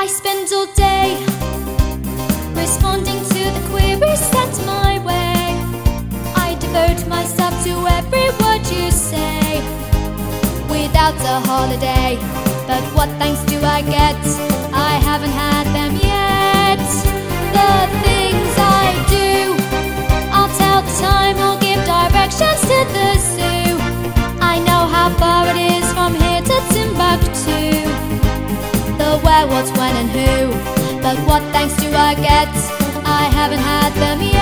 I spend all day responding to the queries sent my way. I devote myself to every word you say without a holiday. But what thanks do I get? I haven't had them yet. The things I do, I'll tell the time, I'll give directions to the zoo. I know how far it is from here to Timbuktu, the where, what, when and who. But what thanks do I get? I haven't had them yet.